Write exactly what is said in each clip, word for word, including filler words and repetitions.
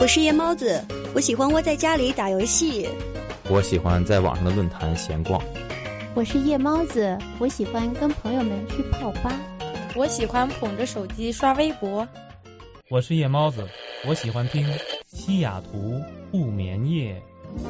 我是夜猫子，我喜欢窝在家里打游戏。 我喜欢在网上的论坛闲逛。 我是夜猫子，我喜欢跟朋友们去泡吧。 我喜欢捧着手机刷微博。 我是夜猫子，我喜欢听西雅图不眠夜。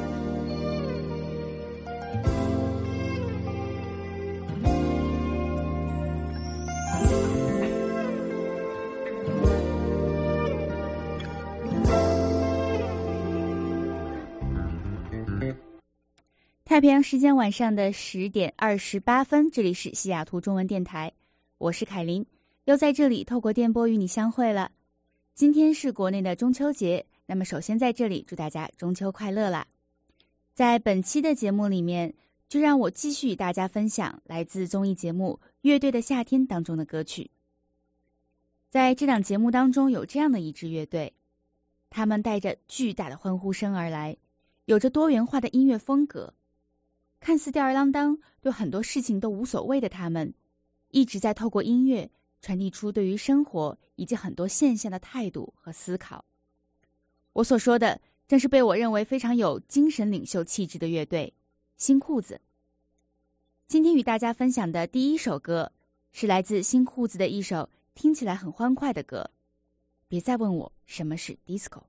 太平洋时间晚上的十点二十八分，这里是西雅图中文电台，我是凯琳，又在这里透过电波与你相会了。今天是国内的中秋节，那么首先在这里祝大家中秋快乐啦。在本期的节目里面，就让我继续与大家分享来自综艺节目《乐队的夏天》当中的歌曲。在这档节目当中有这样的一支乐队，他们带着巨大的欢呼声而来，有着多元化的音乐风格。看似吊儿郎当，对很多事情都无所谓的他们，一直在透过音乐传递出对于生活以及很多现象的态度和思考。我所说的正是被我认为非常有精神领袖气质的乐队新裤子。今天与大家分享的第一首歌是来自新裤子的一首听起来很欢快的歌，别再问我什么是 disco。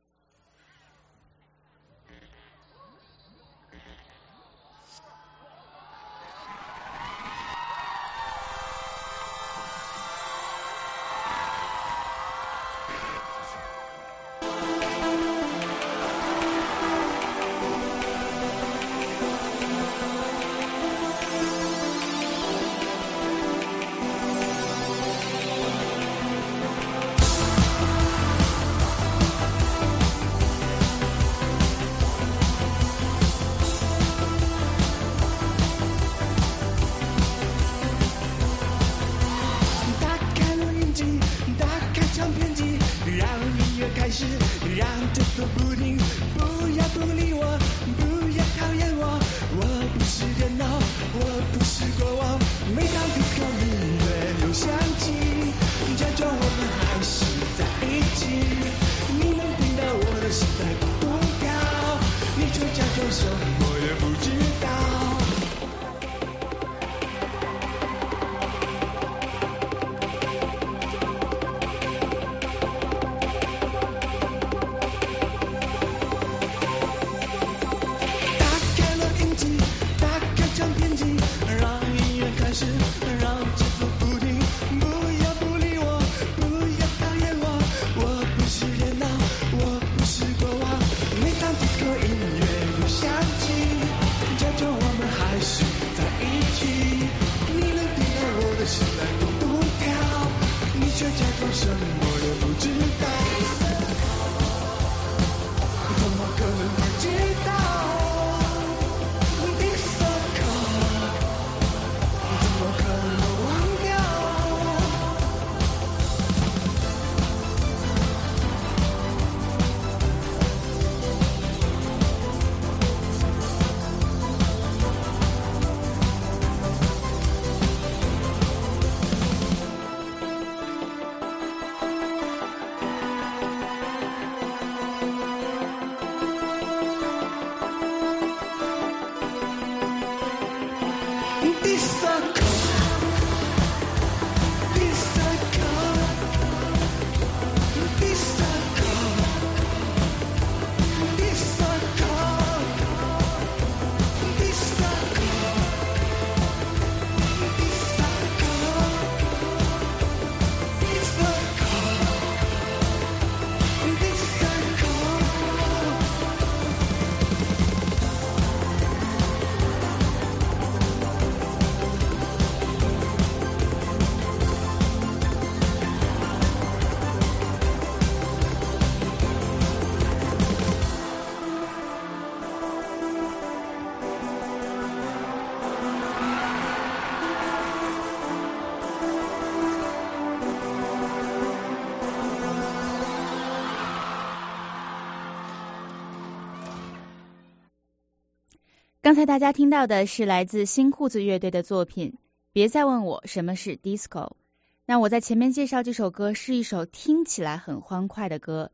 刚才大家听到的是来自新裤子乐队的作品，别再问我什么是 disco。那我在前面介绍这首歌是一首听起来很欢快的歌，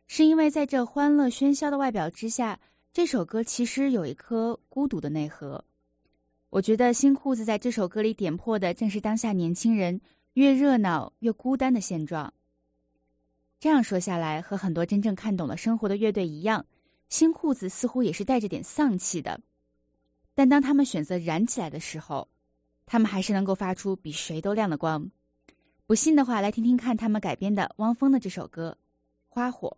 是因为在这欢乐喧嚣的外表之下，这首歌其实有一颗孤独的内核。我觉得新裤子在这首歌里点破的正是当下年轻人越热闹越孤单的现状。这样说下来，和很多真正看懂了生活的乐队一样，新裤子似乎也是带着点丧气的。但当他们选择燃起来的时候，他们还是能够发出比谁都亮的光。不信的话，来听听看他们改编的汪峰的这首歌《花火》。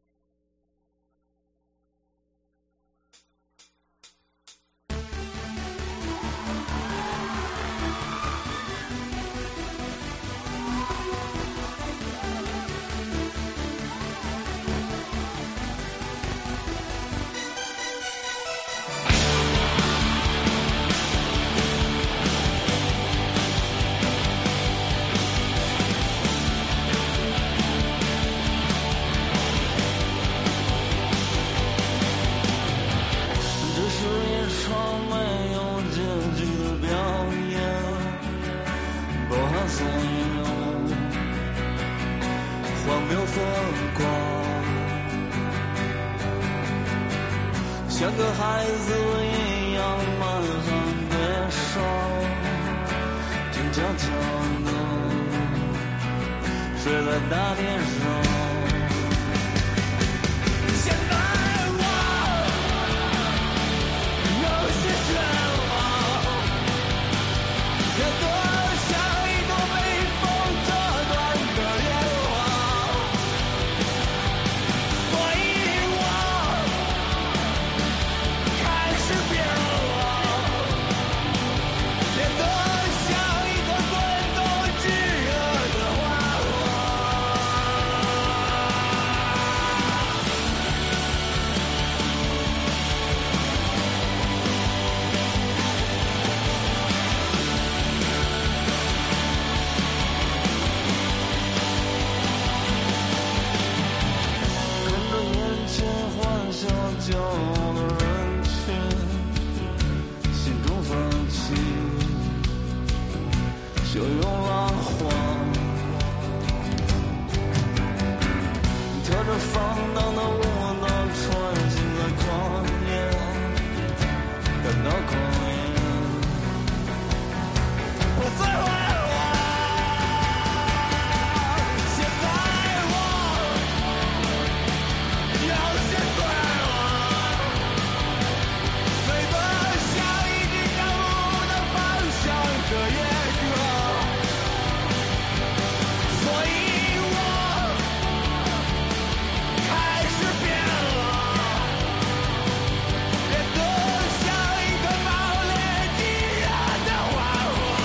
像个孩子一样满含悲伤，静悄悄地睡在大地上。现在我有些绝望，也多像一朵被风折断的莲花，所以我开始变老，变得像一朵滚动炙热的花火。看着眼前欢笑骄傲的人群，心中泛起汹涌浪花，跳着放荡的舞蹈，穿行在旷野，感到狂野。我最坏了，现在我有些脆弱，飞得像一只找不到方向的野鸽，所以我开始变老，变得像一个冒烈炙热的花火。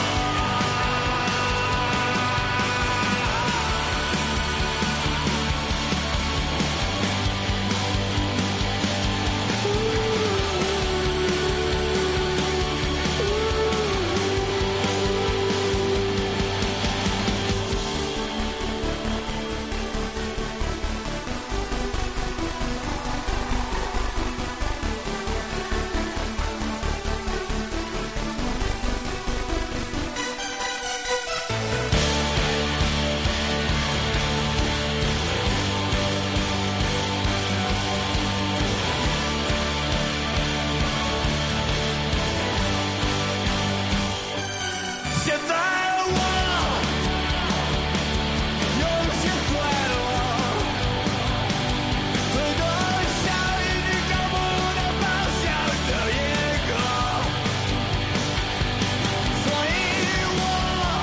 现在我有些脆弱，飞得像一只找不到方向的野鸽，所以我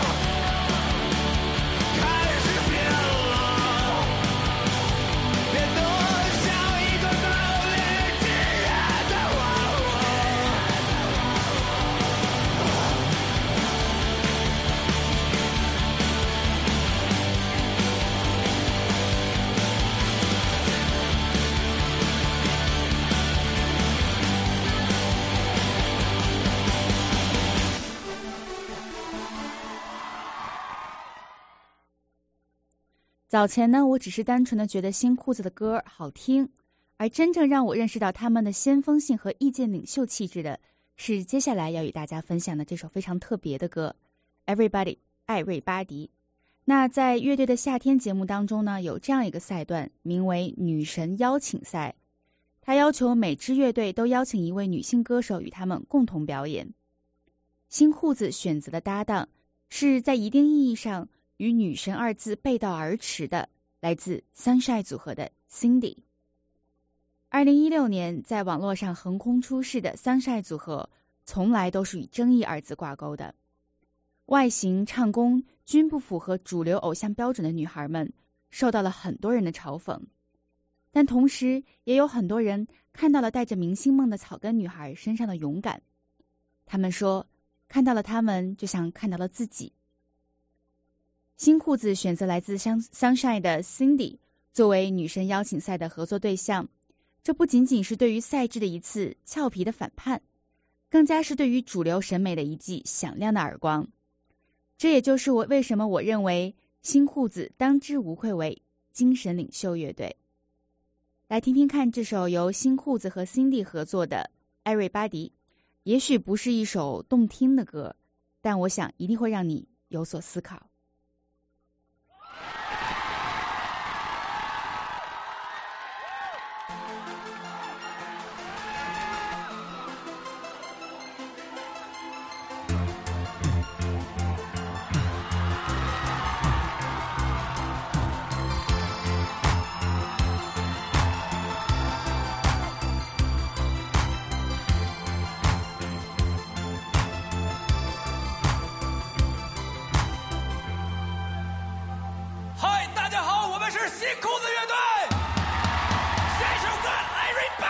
开始变老，变得像一个冒烈炙热的花火。 早前呢，我只是单纯的觉得新裤子的歌好听，而真正让我认识到他们的先锋性和意见领袖气质的，是接下来要与大家分享的这首非常特别的歌《Everybody》艾瑞巴迪。 那在乐队的夏天节目当中呢，有这样一个赛段，名为女神邀请赛。他要求每支乐队都邀请一位女性歌手与他们共同表演。新裤子选择的搭档是在一定意义上与女神二字背道而驰的，来自 Sunshine 组合的 Cindy。二零一六年在网络上横空出世的 Sunshine 组合，从来都是与争议二字挂钩的。外形、唱功均不符合主流偶像标准的女孩们，受到了很多人的嘲讽。但同时也有很多人看到了带着明星梦的草根女孩身上的勇敢。他们说，看到了她们就像看到了自己。新裤子选择来自 Sunshine 的 Cindy 作为女神邀请赛的合作对象，这不仅仅是对于赛制的一次俏皮的反叛，更加是对于主流审美的一记响亮的耳光。这也就是我为什么我认为新裤子当之无愧为精神领袖乐队。来听听看这首由新裤子和 Cindy 合作的 Everybody， 也许不是一首动听的歌，但我想一定会让你有所思考。 嗨，大家好，我们是新裤子乐队，下一首歌 Everybody。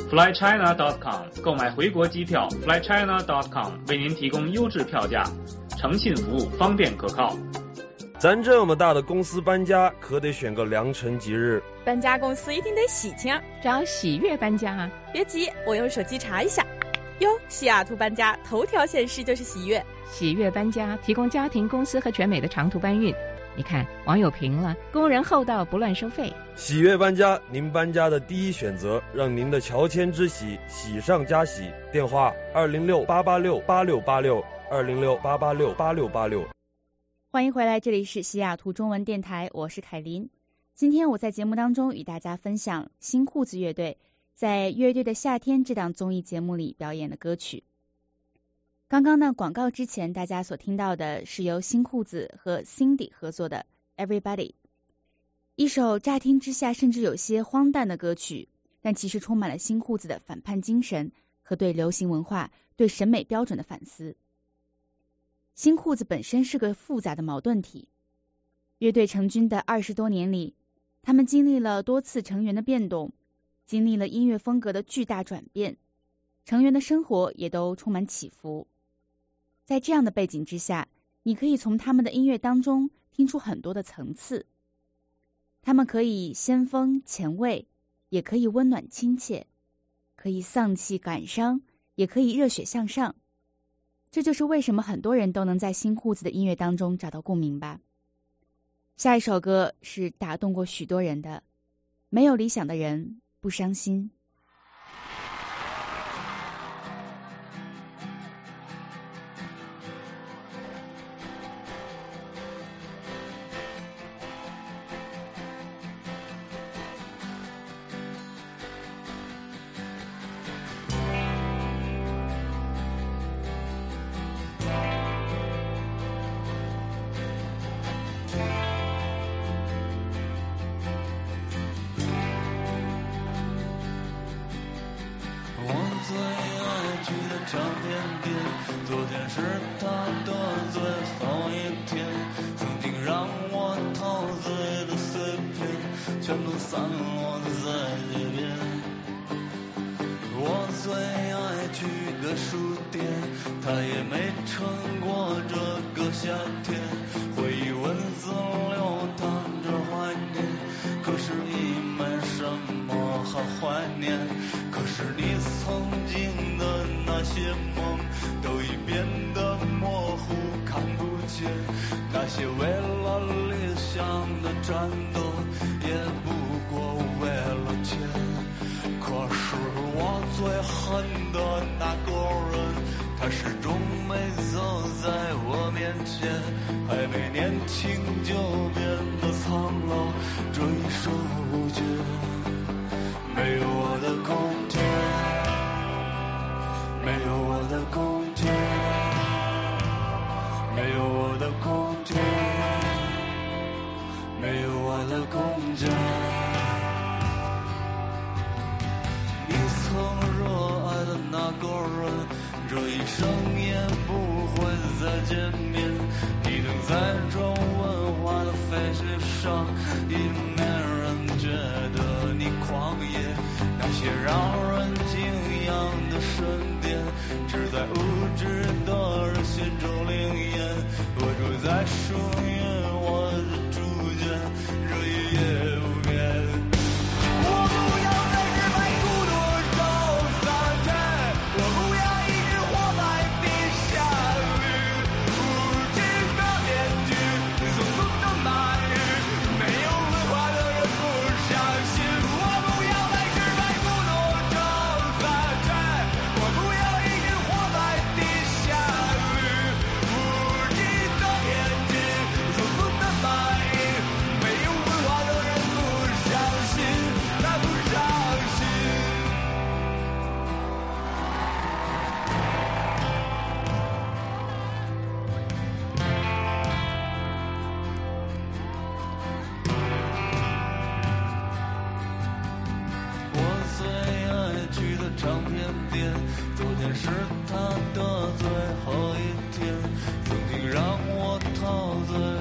fly china dot com 购买回国机票 fly china dot com 为您提供优质票价，诚信服务，方便可靠。 咱这么大的公司搬家，可得选个良辰吉日。 搬家公司一定得喜庆， 找喜悦搬家啊！ 别急，我用手机查一下。哟，西雅图搬家头条显示就是喜悦。 喜悦搬家提供家庭、公司和全美的长途搬运。你看，网友评了，工人厚道，不乱收费。 喜悦搬家，您搬家的第一选择，让您的乔迁之喜喜上加喜。电话二零六八八六八六八六二零六八八六八六八六。 欢迎回来，这里是西雅图中文电台，我是凯琳。今天我在节目当中与大家分享新裤子乐队在《乐队的夏天》这档综艺节目里表演的歌曲。刚刚呢，广告之前大家所听到的是由新裤子和 Cindy 合作的 Everybody， 一首乍听之下甚至有些荒诞的歌曲，但其实充满了新裤子的反叛精神和对流行文化、对审美标准的反思。新裤子本身是个复杂的矛盾体，乐队成军的二十多年里，他们经历了多次成员的变动，经历了音乐风格的巨大转变，成员的生活也都充满起伏。在这样的背景之下，你可以从他们的音乐当中听出很多的层次。他们可以先锋前卫，也可以温暖亲切，可以丧气感伤，也可以热血向上。这就是为什么很多人都能在新裤子的音乐当中找到共鸣吧。下一首歌是打动过许多人的，没有理想的人不伤心。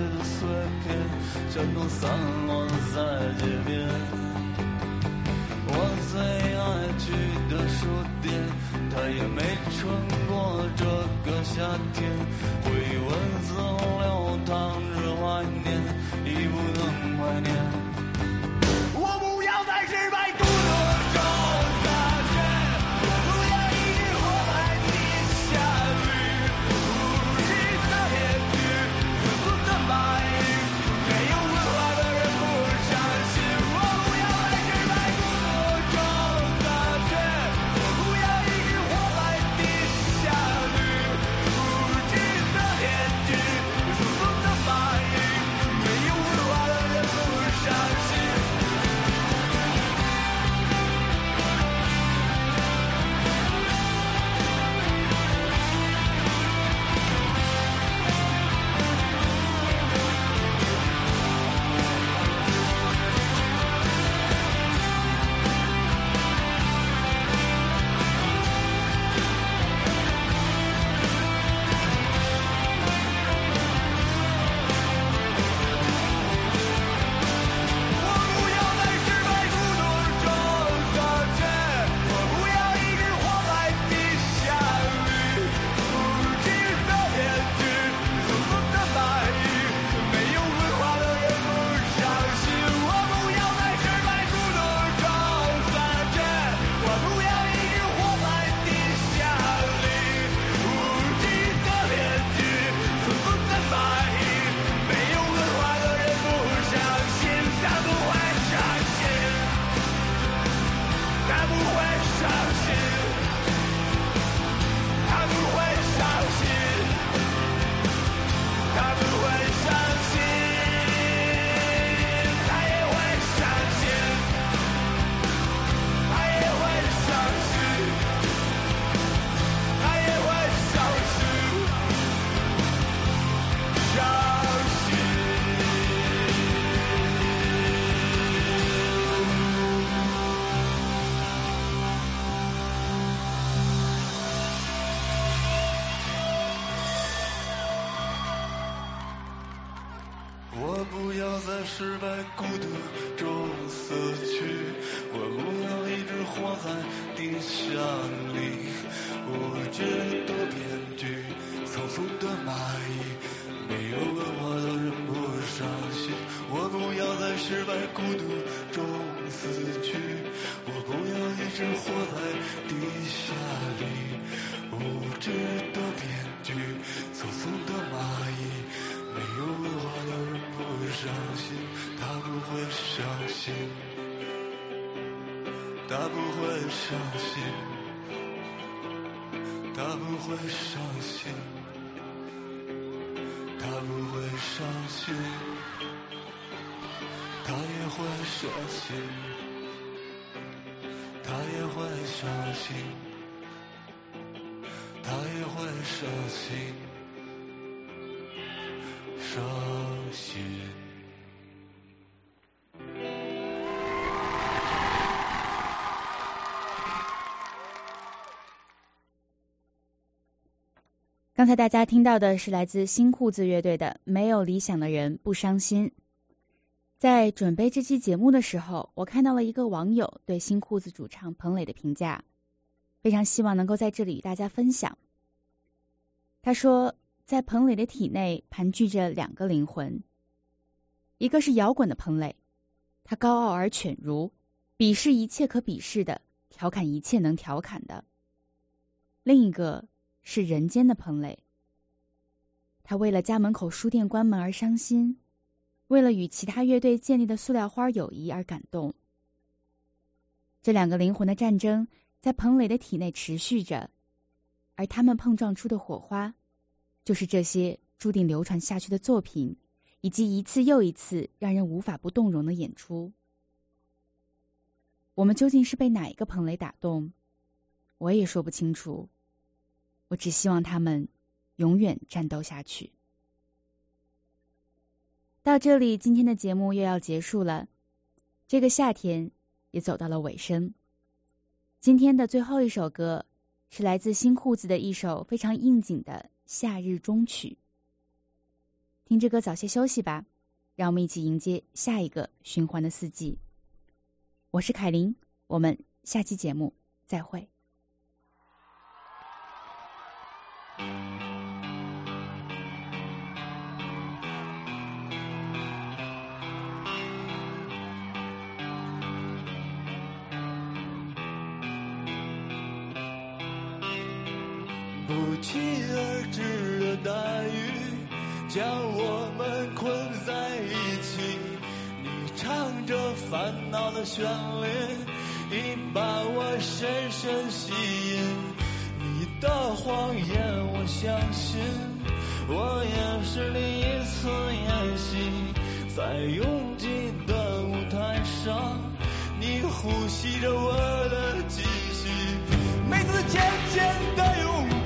山中散落在街边，我我最爱去的书店，它也没撑过这个夏天。回忆文字流淌着怀念，已不能怀念。我不要在失败孤独中洒却，我不要一直活在地下里，无知的面具，自负的白衣，没有文化的人不相信。我不要在失败孤独中洒却，我不要一直活在地下里，无知的面具，自负的白衣，没有文化的人不相信。我不要在失败孤独中死去，我不要一直活在地下里，无知的面具，匆匆的蚂蚁，没有文化的人不伤心。我不要在失败孤独中死去，我不要一直活在地下里，无知的面具，匆匆的蚂蚁，没有文化的人不伤心，他不会伤心，他不会伤心，他不会伤心，他不会伤心，他也会伤心，他也会伤心，他也会伤心。伤心。 刚才大家听到的是来自新裤子乐队的《没有理想的人不伤心》。在准备这期节目的时候，我看到了一个网友对新裤子主唱彭磊的评价，非常希望能够在这里与大家分享。他说，在彭磊的体内盘踞着两个灵魂，一个是摇滚的彭磊，他高傲而犬儒，鄙视一切可鄙视的，调侃一切能调侃的；另一个是人间的彭磊，他为了家门口书店关门而伤心，为了与其他乐队建立的塑料花友谊而感动。这两个灵魂的战争在彭磊的体内持续着，而他们碰撞出的火花，就是这些注定流传下去的作品，以及一次又一次让人无法不动容的演出。我们究竟是被哪一个彭磊打动？我也说不清楚。我只希望他们永远战斗下去。到这里，今天的节目又要结束了，这个夏天也走到了尾声。今天的最后一首歌是来自新裤子的一首非常应景的夏日中曲。听着歌早些休息吧，让我们一起迎接下一个循环的四季。我是凯琳， 我们下期节目再会。 不期而至的大雨将我们困在一起，你唱着烦恼的旋律，已把我深深吸引。你的谎言我相信，我也是第一次演戏，在拥挤的舞台上，你呼吸着我的气息，每次浅浅的拥抱